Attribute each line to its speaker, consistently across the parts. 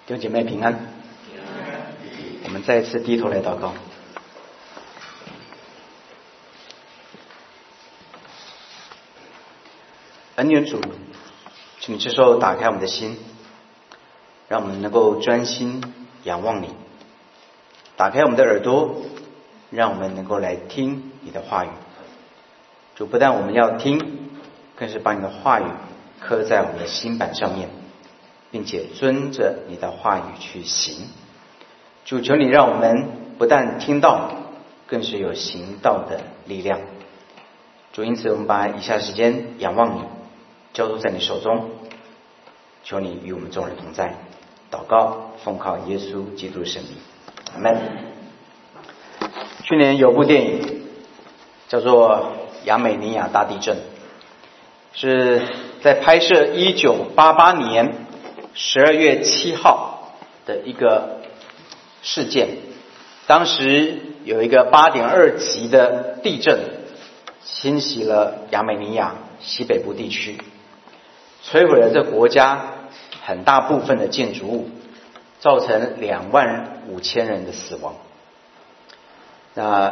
Speaker 1: 弟兄姐妹平安。我们再一次低头来祷告。恩典主，请你这时候打开我们的心，让我们能够专心仰望你；打开我们的耳朵，让我们能够来听你的话语。主，不但我们要听，更是把你的话语刻在我们的心板上面，并且遵着你的话语去行。主，求你让我们不但听到，更是有行道的力量。主，因此我们把以下时间仰望你，交托在你手中，求你与我们众人同在。祷告奉靠耶稣基督的圣名，阿们。去年有部电影叫做《亚美尼亚大地震》，是在拍摄1988年12月7号的一个事件。当时有一个8.2级的地震侵袭了亚美尼亚西北部地区，摧毁了这国家很大部分的建筑物，造成25000人的死亡。那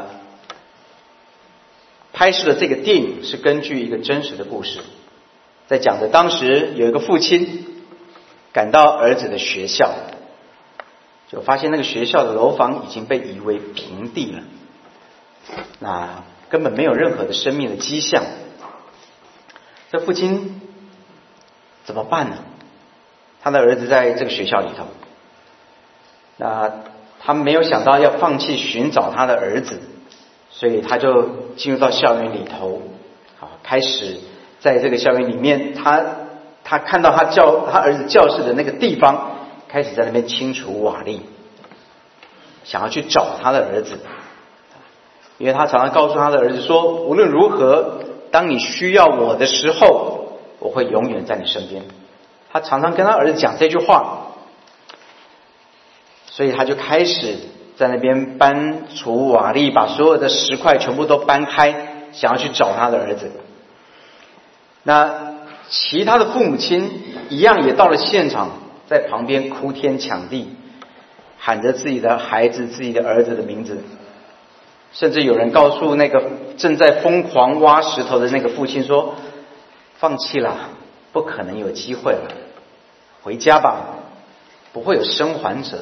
Speaker 1: 拍摄的这个电影是根据一个真实的故事，在讲的当时有一个父亲赶到儿子的学校，就发现那个学校的楼房已经被夷为平地了，那根本没有任何的生命的迹象。这父亲怎么办呢？他的儿子在这个学校里头，那他没有想到要放弃寻找他的儿子，所以他就进入到校园里头，开始在这个校园里面，他看到他儿子教室的那个地方，开始在那边清除瓦砾，想要去找他的儿子。因为他常常告诉他的儿子说，无论如何，当你需要我的时候，我会永远在你身边。他常常跟他儿子讲这句话，所以他就开始在那边搬除瓦砾，把所有的石块全部都搬开，想要去找他的儿子。那其他的父母亲一样也到了现场，在旁边哭天抢地，喊着自己的孩子、自己的儿子的名字。甚至有人告诉那个正在疯狂挖石头的那个父亲说，放弃了，不可能有机会了，回家吧，不会有生还者的。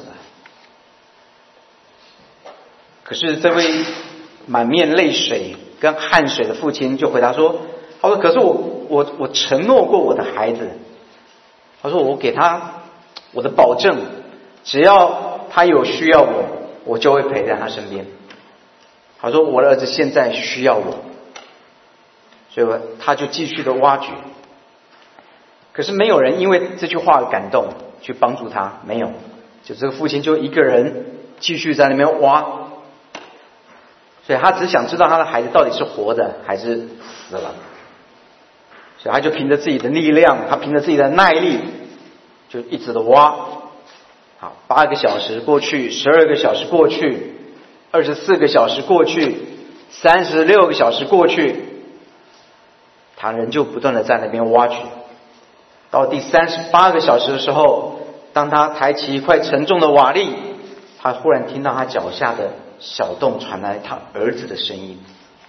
Speaker 1: 可是这位满面泪水跟汗水的父亲就回答说，他说可是我承诺过我的孩子，他说我给他我的保证，只要他有需要我就会陪在他身边。他说我的儿子现在需要我，所以他就继续的挖掘。可是没有人因为这句话感动去帮助他，没有，就这个父亲就一个人继续在那边挖，所以他只想知道他的孩子到底是活的还是死了。所以他就凭着自己的力量，他凭着自己的耐力，就一直的挖。好，8个小时过去，12个小时过去，24个小时过去，36个小时过去，他仍旧不断的在那边挖掘。到第38个小时的时候，当他抬起一块沉重的瓦砾，他忽然听到他脚下的小洞传来他儿子的声音。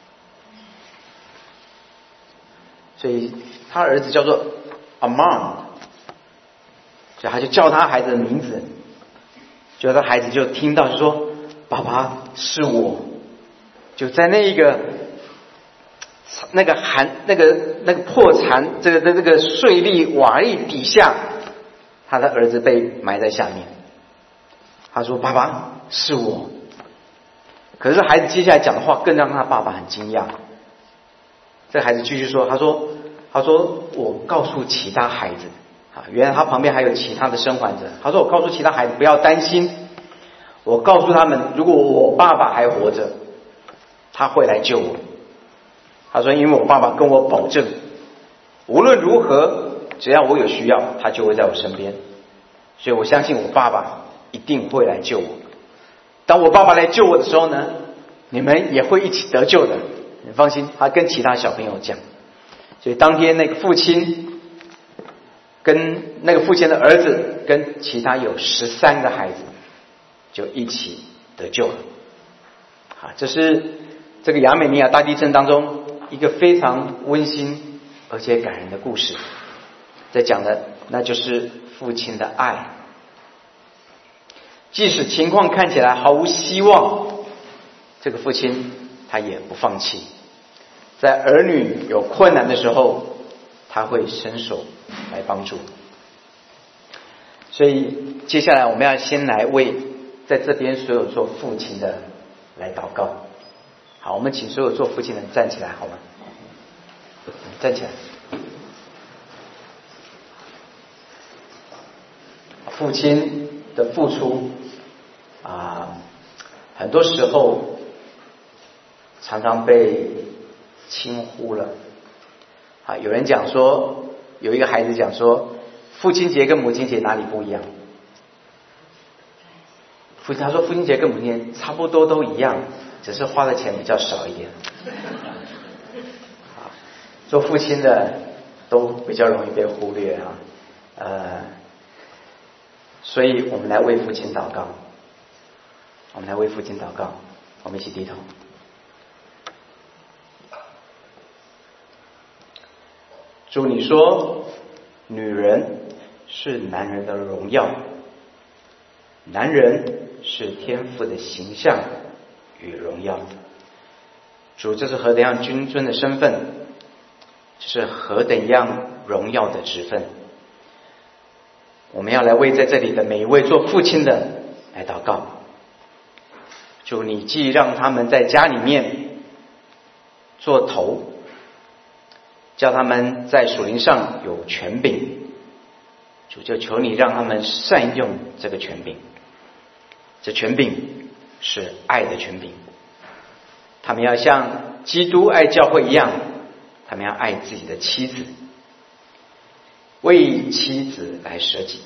Speaker 1: 所以他儿子叫做 Amand， 所以他就叫他孩子的名字，就他孩子就听到就说，爸爸是我。就在那个破残这个碎砾瓦砾底下，他的儿子被埋在下面。他说爸爸是我。可是孩子接下来讲的话更让他爸爸很惊讶。这个孩子继续说，他说我告诉其他孩子，原来他旁边还有其他的生还者。他说我告诉其他孩子不要担心，我告诉他们，如果我爸爸还活着，他会来救我。他说因为我爸爸跟我保证，无论如何，只要我有需要，他就会在我身边，所以我相信我爸爸一定会来救我。当我爸爸来救我的时候呢，你们也会一起得救的，你放心。他跟其他小朋友讲。所以当天那个父亲跟那个父亲的儿子跟其他有13个孩子就一起得救了。这是这个亚美尼亚大地震当中一个非常温馨而且感人的故事，在讲的那就是父亲的爱。即使情况看起来毫无希望，这个父亲他也不放弃，在儿女有困难的时候，他会伸手来帮助。所以接下来我们要先来为在这边所有做父亲的来祷告。好，我们请所有做父亲的站起来好吗？站起来。父亲的付出很多时候常常被轻忽了。有人讲说，有一个孩子讲说，父亲节跟母亲节哪里不一样？他说父亲节跟母亲节差不多都一样，只是花的钱比较少一点。做父亲的都比较容易被忽略所以我们来为父亲祷告。我们来为父亲祷告，我们一起低头。主，你说女人是男人的荣耀，男人是天父的形象与荣耀。主，这是何等样君尊的身份，这是何等样荣耀的职分。我们要来为在这里的每一位做父亲的来祷告。主，你既让他们在家里面做头，叫他们在属灵上有权柄，主就求你让他们善用这个权柄。这权柄是爱的权柄，他们要像基督爱教会一样，他们要爱自己的妻子，为妻子来舍己。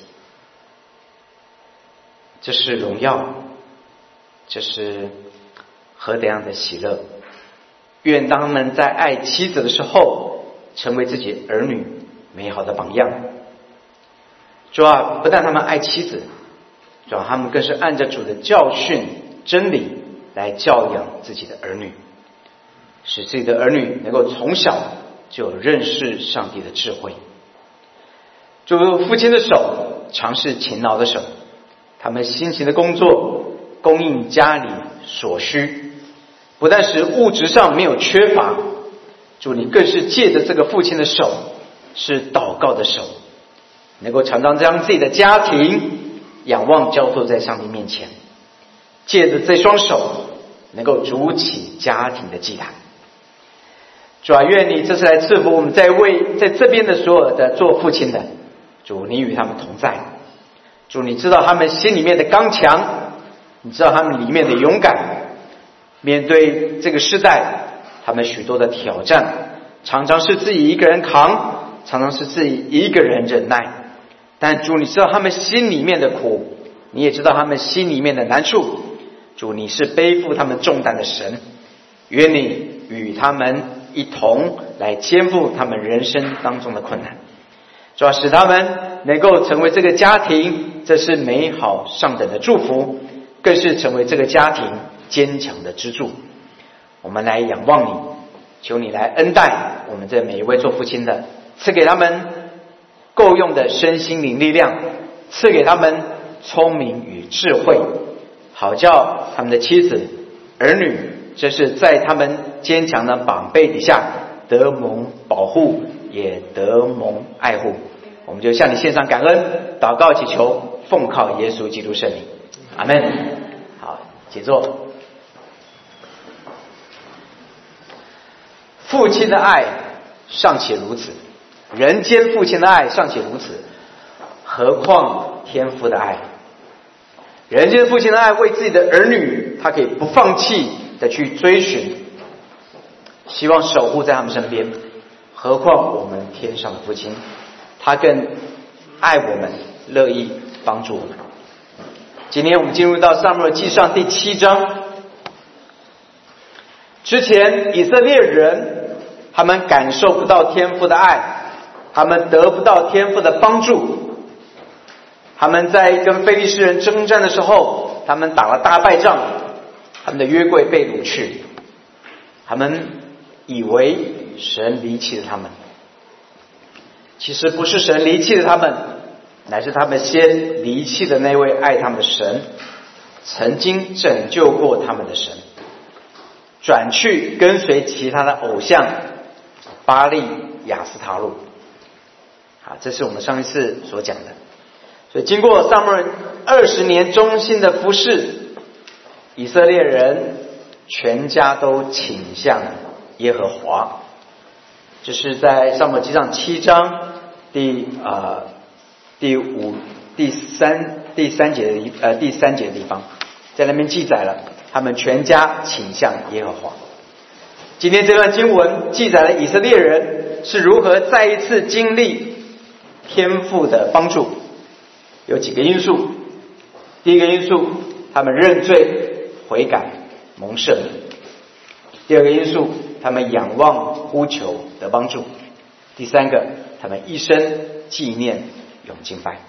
Speaker 1: 这是荣耀，这是何等样的喜乐。愿当他们在爱妻子的时候，成为自己儿女美好的榜样。主啊，不但他们爱妻子，主啊，他们更是按着主的教训真理来教养自己的儿女，使自己的儿女能够从小就认识上帝的智慧。主，父亲的手常是勤劳的手，他们辛勤的工作供应家里所需，不但是物质上没有缺乏，主，你更是借着这个父亲的手，是祷告的手，能够常常将自己的家庭仰望交托在上帝面前，借着这双手能够筑起家庭的祭坛。主啊，愿你这次来赐福我们在这边的所有的做父亲的，主，你与他们同在。主，你知道他们心里面的刚强，你知道他们里面的勇敢，面对这个世代他们许多的挑战，常常是自己一个人扛，常常是自己一个人忍耐。但主，你知道他们心里面的苦，你也知道他们心里面的难处。主，你是背负他们重担的神，愿你与他们一同来肩负他们人生当中的困难。主要使他们能够成为这个家庭，这是美好上等的祝福，更是成为这个家庭坚强的支柱。我们来仰望你，求你来恩待我们这每一位做父亲的，赐给他们够用的身心灵力量，赐给他们聪明与智慧，好叫他们的妻子儿女，这是在他们坚强的膀臂底下得蒙保护，也得蒙爱护。我们就向你献上感恩，祷告祈求，奉靠耶稣基督圣名，阿们。好，请坐。父亲的爱尚且如此，人间父亲的爱尚且如此，何况天父的爱？人间父亲的爱，为自己的儿女，他可以不放弃的去追寻，希望守护在他们身边。何况我们天上的父亲，他更爱我们，乐意帮助我们。今天我们进入到撒母耳记上第7章。之前以色列人他们感受不到天父的爱，他他们得不到天父的帮助，他们在跟非利士人征战的时候，他们打了大败仗，他们的约柜被掳去，他们以为神离弃了他们，其实不是神离弃了他们，乃是他们先离弃的那位爱他们的神，曾经拯救过他们的神，转去跟随其他的偶像巴力、亚斯他录。这是我们上一次所讲的。所以经过撒母耳20年忠心的服侍，以色列人全家都倾向耶和华。这是在撒母耳记上7章第三节的地方，在那边记载了他们全家倾向耶和华。今天这段经文记载了以色列人是如何再一次经历天父的帮助，有几个因素。第一个因素，他们认罪悔改蒙赦免；第二个因素，他们仰望呼求得帮助；第三个，他们一生纪念永敬拜。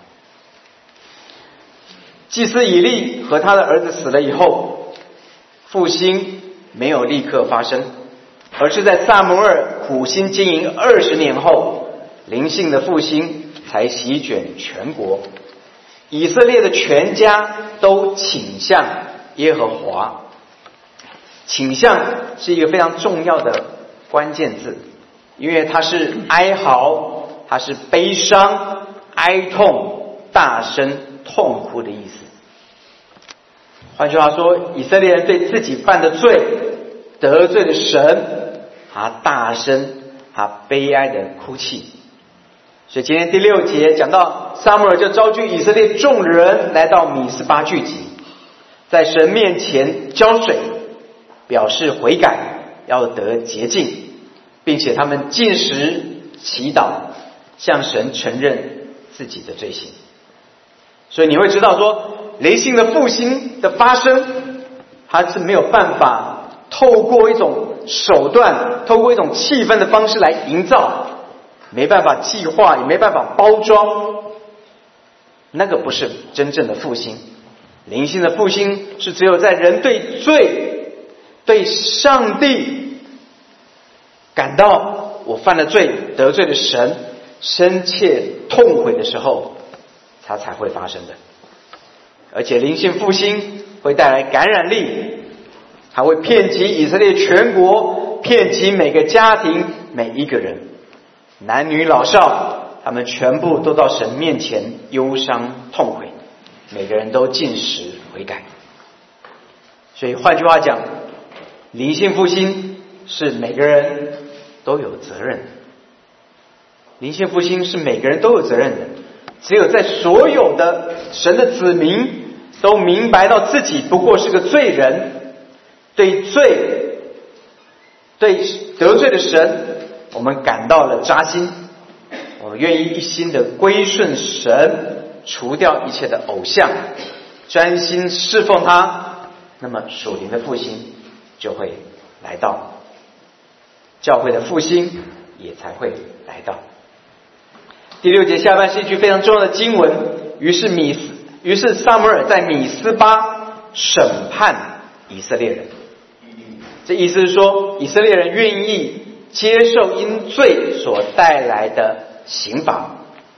Speaker 1: 祭司以利和他的儿子死了以后，复兴没有立刻发生，而是在撒母耳苦心经营20年后，灵性的复兴才席卷全国。以色列的全家都倾向耶和华。倾向是一个非常重要的关键字，因为它是哀嚎，它是悲伤、哀痛、大声痛哭的意思。换句话说，以色列人对自己犯的罪，得罪了神，他大声，他悲哀的哭泣。所以今天第6节讲到，撒母耳就召集以色列众人来到米斯巴聚集，在神面前浇水，表示悔改，要得洁净，并且他们禁食祈祷，向神承认自己的罪行。所以你会知道说，灵性的复兴的发生，它是没有办法透过一种手段，透过一种气氛的方式来营造，没办法计划，也没办法包装，那个不是真正的复兴。灵性的复兴是只有在人对罪、对上帝感到我犯了罪，得罪了神，深切痛悔的时候，它才会发生的。而且灵性复兴会带来感染力，它会遍及以色列全国，遍及每个家庭，每一个人，男女老少，他们全部都到神面前忧伤痛悔，每个人都禁食悔改。所以换句话讲，灵性复兴是每个人都有责任的。灵性复兴是每个人都有责任的。只有在所有的神的子民都明白到自己不过是个罪人，对罪、对得罪的神，我们感到了扎心，我们愿意一心的归顺神，除掉一切的偶像，专心侍奉他，那么属灵的复兴就会来到，教会的复兴也才会来到。第6节下半是一句非常重要的经文，于是撒母耳在米斯巴审判以色列人。这意思是说，以色列人愿意接受因罪所带来的刑罚，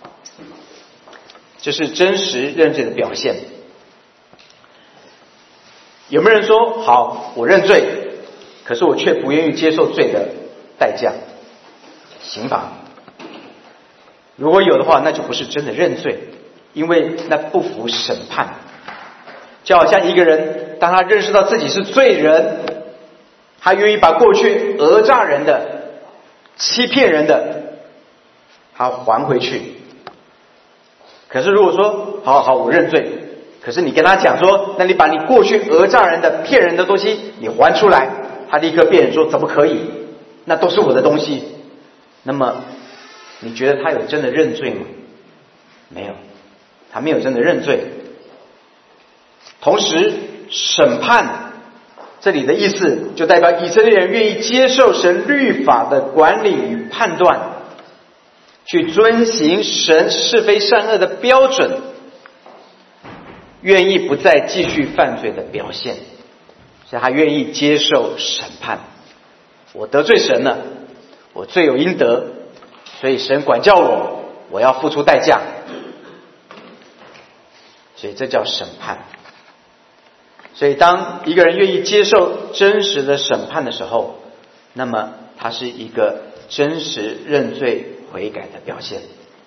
Speaker 1: 这是真实认罪的表现。有没有人说，好，我认罪，可是我却不愿意接受罪的代价，刑罚？如果有的话，那就不是真的认罪，因为那不服审判。就好像一个人，当他认识到自己是罪人，他愿意把过去讹诈人的、欺骗人的，他还回去。可是如果说，好，我认罪，可是你跟他讲说，那你把你过去讹诈人的、骗人的东西你还出来，他立刻辩说，怎么可以？那都是我的东西。那么你觉得他有真的认罪吗？没有，他没有真的认罪。同时，审判这里的意思就代表以色列人愿意接受神律法的管理与判断， 去遵行神是非善恶的标准，愿意不再继续犯罪的表现，所以他愿意接受审判。我得罪神了，我罪有应得，所以神管教我，我要付出代价，所以这叫审判。所以当一个人愿意接受真实的审判的时候，那么他是一个真实认罪悔改的表现。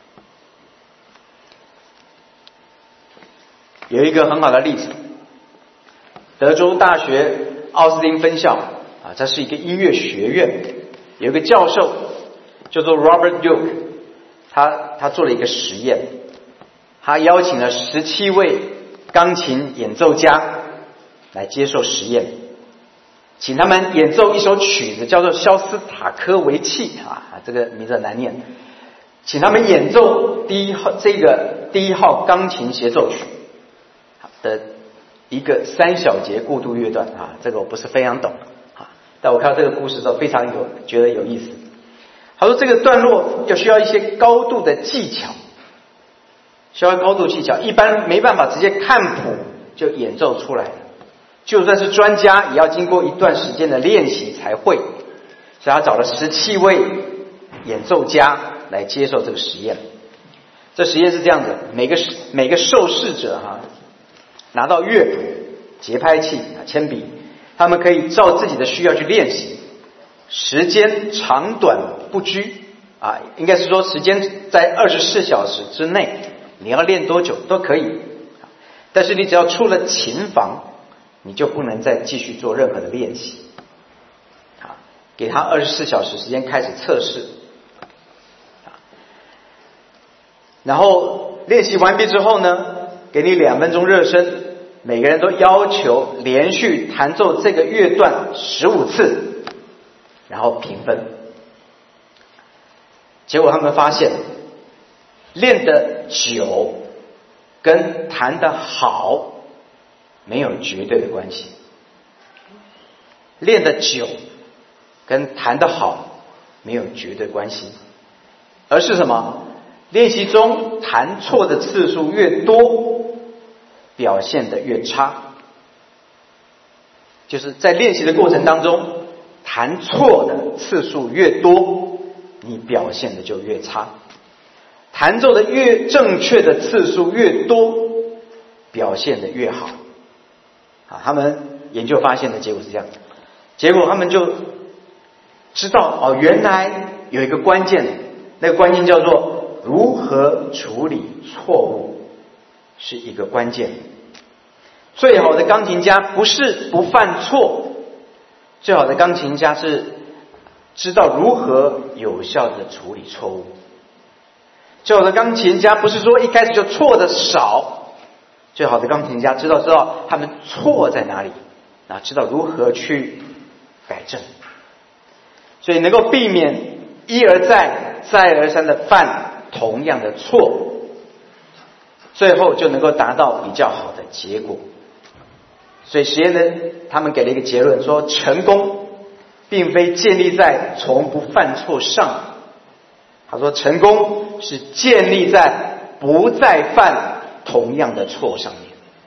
Speaker 1: 有一个很好的例子，德州大学奥斯汀分校这是一个音乐学院，有一个教授叫做 Robert Duke， 他做了一个实验，他邀请了17位钢琴演奏家来接受实验，请他们演奏一首曲子叫做肖斯塔科维契这个名字很难念，请他们演奏第一号钢琴协奏曲的一个3小节过渡乐段这个我不是非常懂但我看到这个故事之后非常觉得有意思。他说这个段落需要一些高度的技巧，一般没办法直接看谱就演奏出来了，就算是专家也要经过一段时间的练习才会。所以他找了17位演奏家来接受这个实验。这实验是这样的，每个受试者拿到乐谱、节拍器、铅笔，他们可以照自己的需要去练习，时间长短不拘应该是说时间在24小时之内，你要练多久都可以。但是你只要出了琴房，你就不能再继续做任何的练习。给他24小时时间开始测试。然后练习完毕之后呢，给你2分钟热身，每个人都要求连续弹奏这个乐段15次，然后评分。结果他们发现，练得久跟弹得好没有绝对的关系。练得久跟弹得好没有绝对关系，而是什么？练习中弹错的次数越多，表现得越差。就是在练习的过程当中，弹错的次数越多，你表现的就越差。弹奏的越正确的次数越多，表现的越好。他们研究发现的结果是这样，结果他们就知道原来有一个关键，那个关键叫做如何处理错误，是一个关键。最好的钢琴家不是不犯错，最好的钢琴家是知道如何有效的处理错误。最好的钢琴家不是说一开始就错的少，最好的钢琴家知道他们错在哪里，知道如何去改正，所以能够避免一而再再而三的犯同样的错，最后就能够达到比较好的结果。所以实验呢，他们给了一个结论，说成功并非建立在从不犯错上，他说成功是建立在不再犯同样的错上面。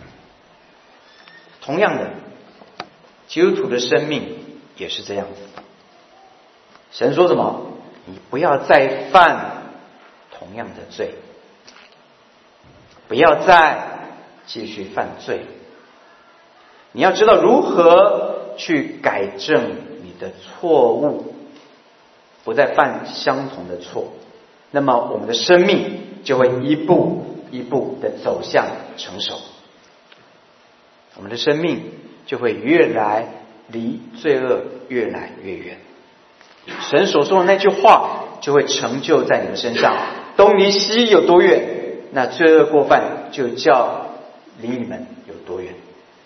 Speaker 1: 同样的，基督徒的生命也是这样子。神说什么？你不要再犯同样的罪，不要再继续犯罪。你要知道如何去改正你的错误，不再犯相同的错，那么我们的生命就会一步一步的走向成熟，我们的生命就会越来离罪恶越来越远。神所说的那句话就会成就在你的身上，东离西有多远，那罪恶过犯就叫离你们有多远。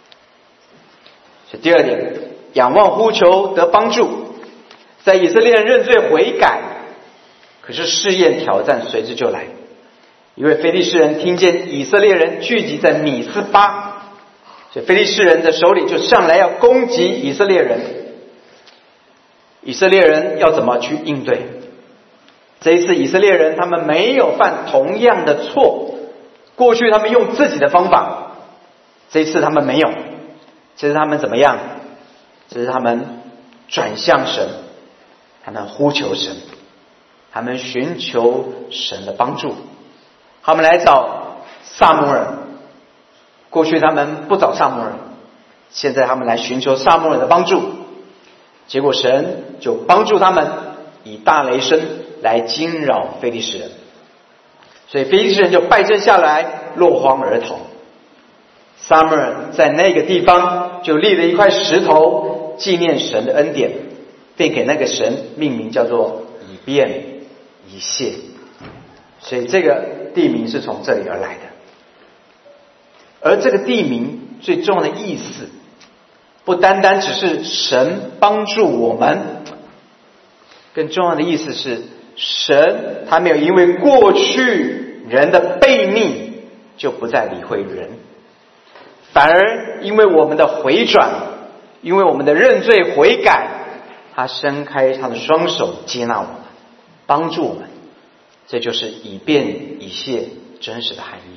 Speaker 1: 第二点，仰望呼求得帮助。在以色列人认罪悔改，可是试验挑战随之就来。因为非利士人听见以色列人聚集在米斯巴，所以非利士人的首领就上来要攻击以色列人。以色列人要怎么去应对？ 这一次以色列人他们没有犯同样的错，过去他们用自己的方法，这一次他们没有，这是他们怎么样？这是他们转向神，他们呼求神，他们寻求神的帮助，他们来找撒母耳。过去他们不找撒母耳，现在他们来寻求撒母耳的帮助，结果神就帮助他们以大雷声来惊扰非利士人，所以非利士人就败阵下来，落荒而逃。撒母耳在那个地方就立了一块石头，纪念神的恩典，并给那个神命名叫做以便以谢，所以这个地名是从这里而来的。而这个地名最重要的意思，不单单只是神帮助我们，更重要的意思是神他没有因为过去人的悖逆就不再理会人，反而因为我们的回转，因为我们的认罪悔改，他伸开他的双手接纳我们，帮助我们。这就是以便以谢真实的含义。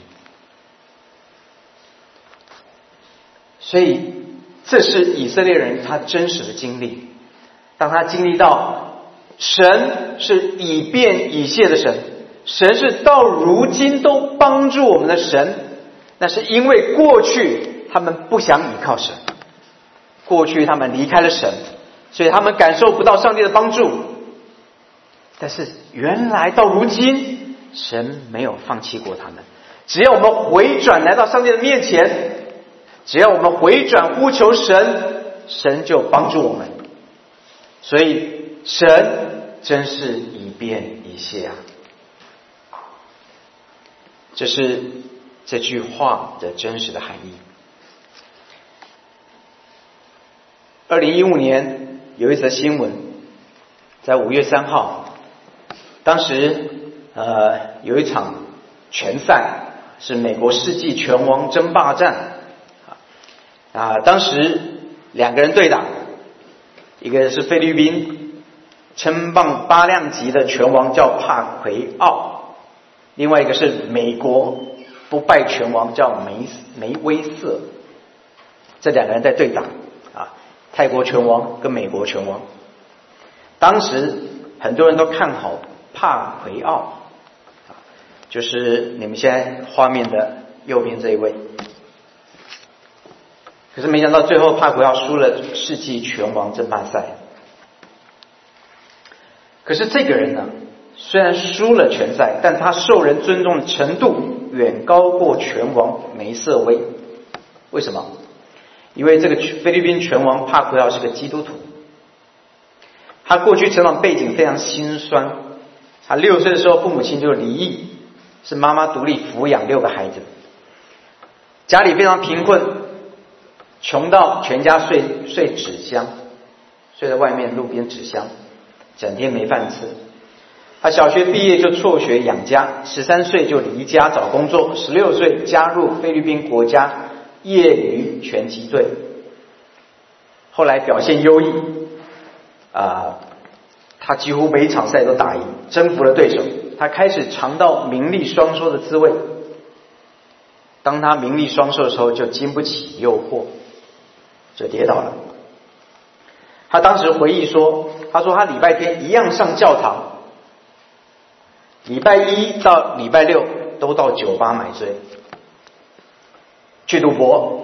Speaker 1: 所以这是以色列人他真实的经历，当他经历到神是以便以谢的神，神是到如今都帮助我们的神，那是因为过去他们不想依靠神，过去他们离开了神，所以他们感受不到上帝的帮助。但是原来到如今神没有放弃过他们，只要我们回转来到上帝的面前，只要我们回转呼求神，神就帮助我们。所以神真是以便以谢啊！这是这句话的真实的含义。2015年有一则新闻，在5月3号，当时有一场拳赛，是美国世纪拳王争霸战当时2个人对打，一个是菲律宾称棒8量级的拳王叫帕奎奥，另外一个是美国不败拳王叫梅威瑟。这2个人在对打泰国拳王跟美国拳王。当时很多人都看好帕奎奥，就是你们现在画面的右边这一位。可是没想到最后帕奎奥输了世纪拳王争霸赛。可是这个人呢，虽然输了拳赛，但他受人尊重的程度远高过拳王梅瑟威。为什么？因为这个菲律宾拳王帕奎奥是个基督徒，他过去成长背景非常辛酸。他6岁的时候父母亲就离异，是妈妈独立抚养6个孩子，家里非常贫困，穷到全家睡纸箱，睡在外面路边纸箱，整天没饭吃。他小学毕业就辍学养家，13岁就离家找工作，16岁加入菲律宾国家业余拳击队，后来表现优异他几乎每一场赛都打赢，征服了对手。他开始尝到名利双收的滋味。当他名利双收的时候，就经不起诱惑，就跌倒了。他当时回忆说，他说他礼拜天一样上教堂，礼拜1到礼拜6都到酒吧买醉，去赌博。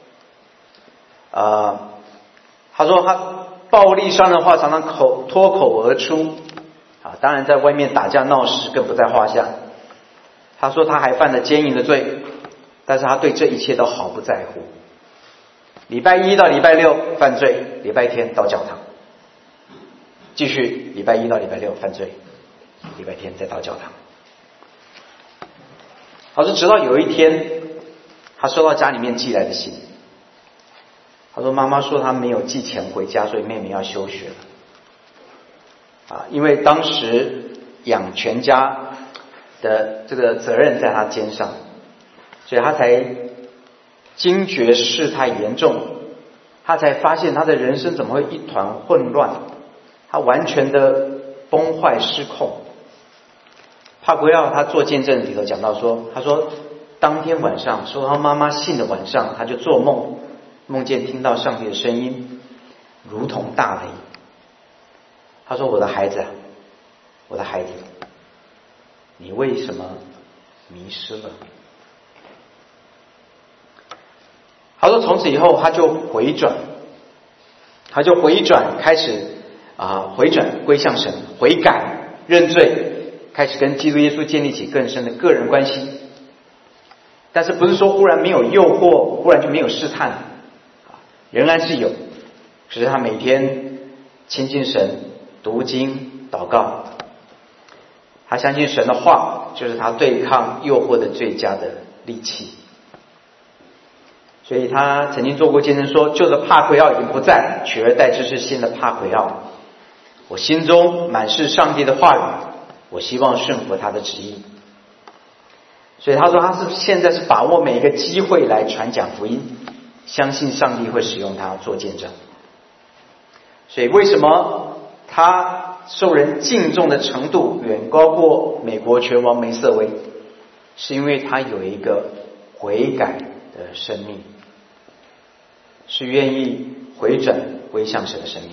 Speaker 1: 他说他暴力伤人的话常常脱口而出当然在外面打架闹事更不在话下。他说他还犯了奸淫的罪，但是他对这一切都毫不在乎。礼拜1到礼拜6犯罪，礼拜天到教堂，继续礼拜1到礼拜6犯罪，礼拜天再到教堂。他说直到有一天他收到家里面寄来的信，他说妈妈说他没有寄钱回家，所以妹妹要休学了因为当时养全家的这个责任在他肩上，所以他才惊觉事态严重，他才发现他的人生怎么会一团混乱，他完全的崩坏失控。 帕古耀他做见证里头讲到说，他说当天晚上收他妈妈信的晚上，他就做梦，梦见听到上帝的声音，如同大雷。他说：“我的孩子啊，我的孩子，你为什么迷失了？”他说从此以后他就回转，开始回转归向神，悔改认罪，开始跟基督耶稣建立起更深的个人关系。但是不是说忽然没有诱惑，忽然就没有试探，仍然是有，只是他每天亲近神，读经祷告，他相信神的话就是他对抗诱惑的最佳的利器。所以他曾经做过见证说，旧的帕奎奥已经不在，取而代之是新的帕奎奥。我心中满是上帝的话语，我希望顺服他的旨意。所以他说他是现在是把握每一个机会来传讲福音，相信上帝会使用他做见证。所以为什么他受人敬重的程度远高过美国拳王梅瑟威，是因为他有一个悔改的生命，是愿意回转归向神的生命。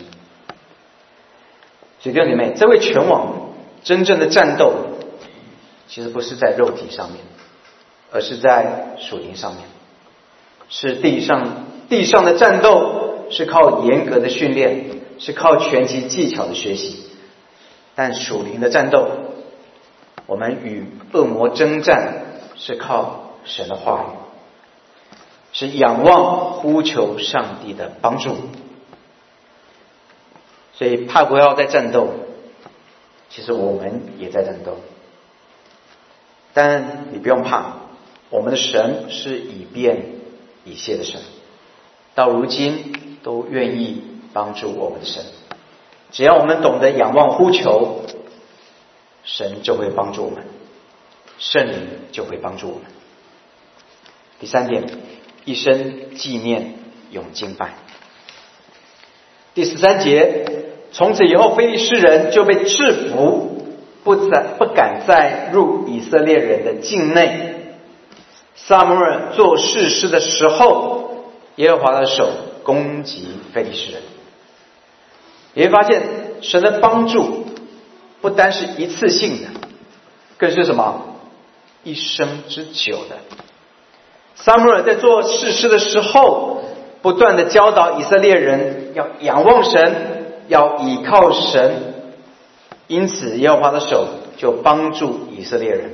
Speaker 1: 所以弟兄姐妹，这位拳王真正的战斗其实不是在肉体上面，而是在属灵上面。是地上的战斗是靠严格的训练，是靠拳击技巧的学习。但属灵的战斗，我们与恶魔征战是靠神的话语，是仰望呼求上帝的帮助。所以帕国要在战斗，其实我们也在战斗。但你不用怕，我们的神是以便以谢的神，到如今都愿意帮助我们的神。只要我们懂得仰望呼求，神就会帮助我们，圣灵就会帮助我们。第三点，一生纪念永敬拜。第13节，从此以后非利士人就被制服，不敢再入以色列人的境内。撒母耳做士师的时候，耶和华的手攻击非利士人。你会发现神的帮助不单是一次性的，更是什么？一生之久的。撒母耳在做士师的时候，不断的教导以色列人要仰望神，要倚靠神，因此耶和华的手就帮助以色列人。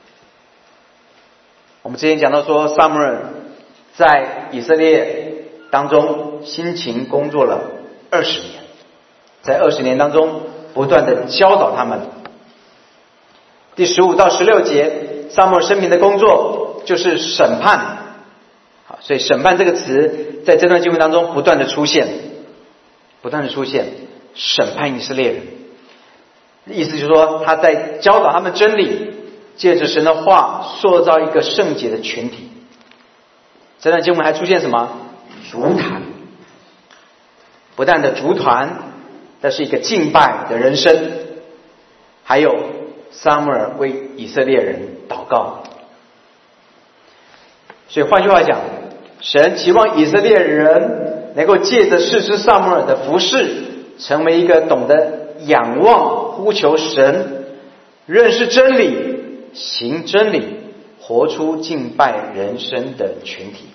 Speaker 1: 我们之前讲到说，撒母耳在以色列当中辛勤工作了20年，在20年当中不断的教导他们。第15到16节，撒母耳生平的工作就是审判。好，所以审判这个词在这段经文当中不断的出现，审判以色列人，意思就是说他在教导他们真理，借着神的话塑造一个圣洁的群体。这段经文还出现什么？族坛，不但的族团，这是一个敬拜的人生，还有撒母耳为以色列人祷告。所以换句话讲，神期望以色列人能够借着士师撒母耳的服事，成为一个懂得仰望呼求神，认识真理，行真理，活出敬拜人生的群体。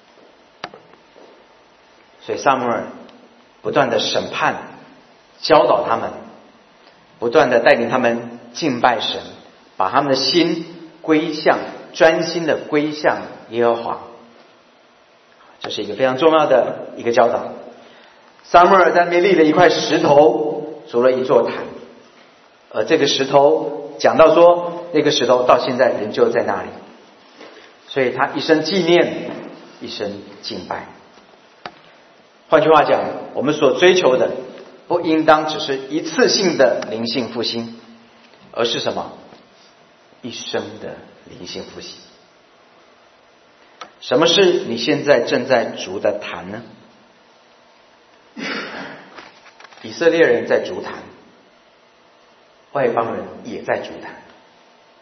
Speaker 1: 所以撒母耳不断的审判教导他们，不断的带领他们敬拜神，把他们的心归向，专心的归向耶和华。这是一个非常重要的一个教导。撒母耳在那边立了一块石头，筑了一座坛，而这个石头讲到说，那个石头到现在仍旧在那里，所以他一生纪念，一生敬拜。换句话讲，我们所追求的不应当只是一次性的灵性复兴，而是什么？一生的灵性复兴。什么是你现在正在筑的坛呢？以色列人在筑坛，外邦人也在筑坛。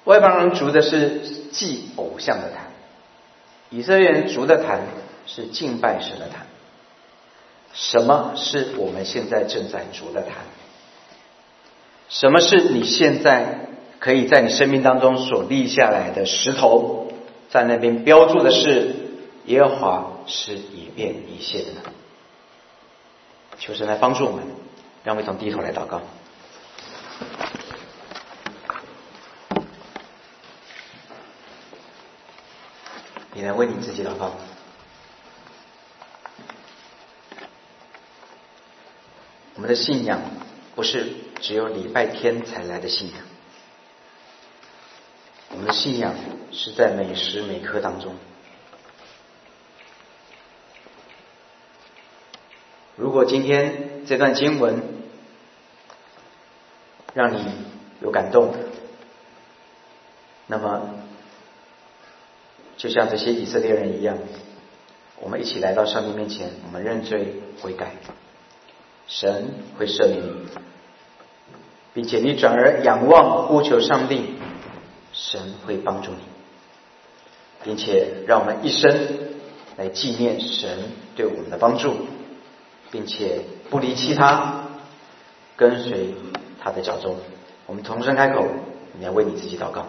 Speaker 1: 外邦人筑的是祭偶像的坛，以色列人筑的坛是敬拜神的坛。什么是我们现在正在筑的坛？什么是你现在可以在你生命当中所立下来的石头，在那边标注的是耶和华是以便以谢的呢？求神来帮助我们，让我们一同低头来祷告。你来为你自己祷告。我们的信仰不是只有礼拜天才来的信仰，我们的信仰是在每时每刻当中。如果今天这段经文让你有感动，那么就像这些以色列人一样，我们一起来到上帝面前，我们认罪悔改，神会赦免你，并且你转而仰望呼求上帝，神会帮助你，并且让我们一生来纪念神对我们的帮助，并且不离弃他，跟随他的脚踪。我们同声开口，你来为你自己祷告。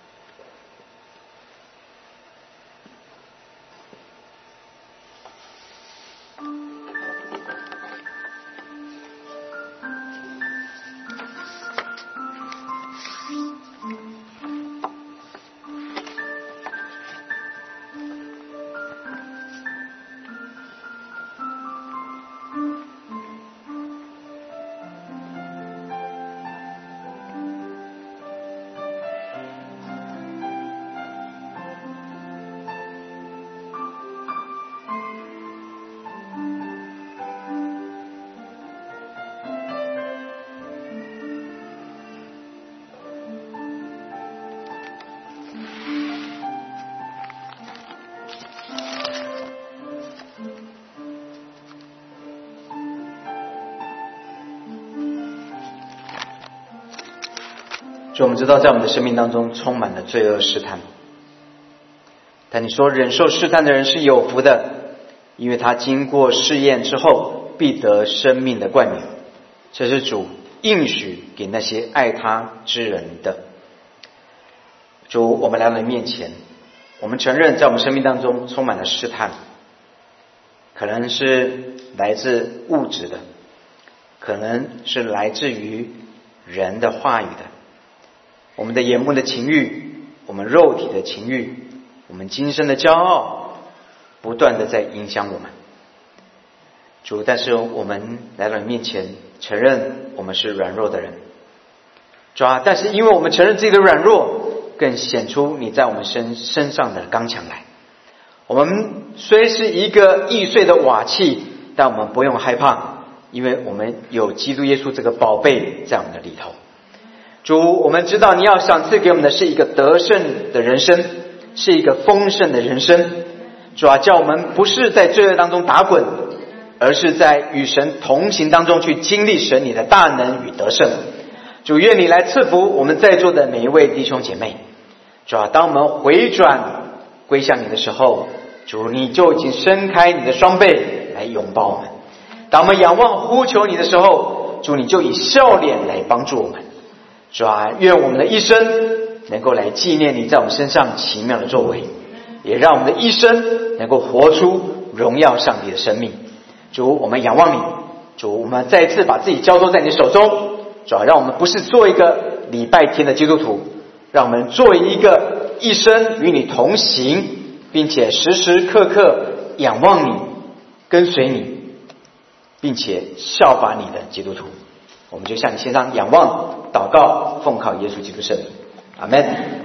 Speaker 1: 主，我们知道在我们的生命当中充满了罪恶试探，但你说忍受试探的人是有福的，因为他经过试验之后必得生命的冠冕。这是主应许给那些爱他之人的。主，我们来到你面前，我们承认在我们生命当中充满了试探，可能是来自物质的，可能是来自于人的话语的，我们的眼目的情欲，我们肉体的情欲，我们今生的骄傲，不断的在影响我们。主，但是我们来到你面前，承认我们是软弱的人。主啊，但是因为我们承认自己的软弱，更显出你在我们身上的刚强来。我们虽是一个易碎的瓦器，但我们不用害怕，因为我们有基督耶稣这个宝贝在我们的里头。主，我们知道你要赏赐给我们的是一个得胜的人生，是一个丰盛的人生。主啊，叫我们不是在罪恶当中打滚，而是在与神同行当中去经历神你的大能与得胜。主，愿你来赐福我们在座的每一位弟兄姐妹。主啊，当我们回转归向你的时候，主，你就已经伸开你的双臂来拥抱我们。当我们仰望呼求你的时候，主，你就以笑脸来帮助我们。主啊，愿我们的一生能够来纪念你在我们身上奇妙的作为，也让我们的一生能够活出荣耀上帝的生命。主，我们仰望你。主，我们再一次把自己交托在你手中。主啊，让我们不是做一个礼拜天的基督徒，让我们做一个一生与你同行，并且时时刻刻仰望你，跟随你，并且效法你的基督徒。我们就向你献上仰望祷告，奉靠耶稣基督圣名，阿们。